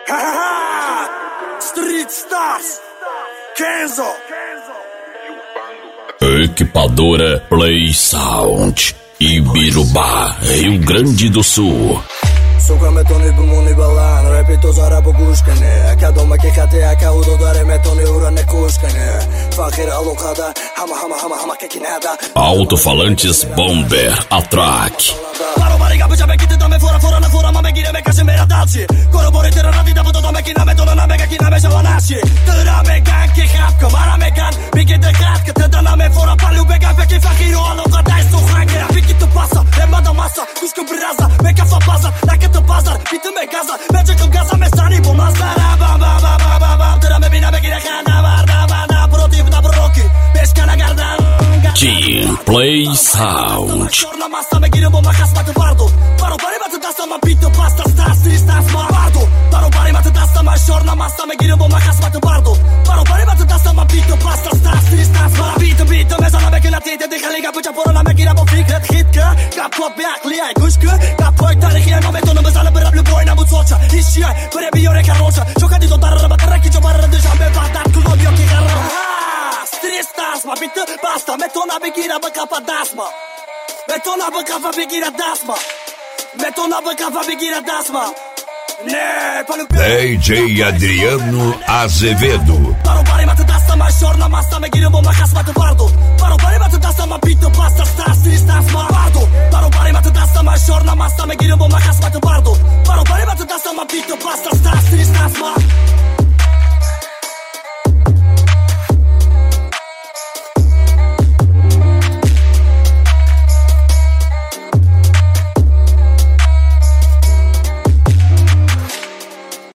Street Stars, Kenzo. Equipadora Play Sound, Ibirubá, Rio Grande do Sul. Сука ме тони бумуни балан, репито за рабо гушкане. Кадома ке кате ака удодаре ме тони уране кушкане. Фахир алокада, hama ке кинада. Alto-falantes Bomber Atrack. Paro bariga puja me kite dame fora na fora mame gire me kashe mera dachi. Corobore tera na vida puto dame kina me tona na mega kina me jalanashi. Tera me gan ki khap kamara me gan. Bigi de khat ke tenta na me fora palu bega pe ki fahiro alokada isto hangra. Bigi tu passa, é manda massa, cusco brasa, me kafa baza, na que bazar, pita me casa, mete com casa, me sani bom mazara, bam, tera me bina me kina khana, barda, protiv na broki, pesca na gardan. Team Play Sound. Chorna massa me gire bom khas mat bardo. Paro pare mat dasta ma pita pasta stas ma bardo. Paro pare mat dasta ma chorna massa me gire bom khas mat bardo. Paro pare mat dasta ma pita pasta stas ma pita me zana me kila tete de khaliga puja por la me gire bom fikret khitka. Kapot be akli ay kushke, kapot tarikh ya me tono bezala berab le boy na mutsocha. Ishia pare bi ore karocha. Choka di zotar raba taraki chobar de jambe badat kulo bi ki garra. Street Stars ma pita pasta me tona be gira ba kapa dasma. Me tona ba kapa be gira dasma. Me tona ba kapa be gira dasma. DJ Adriano Azevedo. Paro pare mat dasta ma chorna massa me gire bom khas mat bardo. Paro pare mat dasta ma pita pasta stas ma bardo. Paro pare mat dasta ma chorna massa me gire bom khas mat bardo. Paro pare mat dasta ma pita pasta stas ma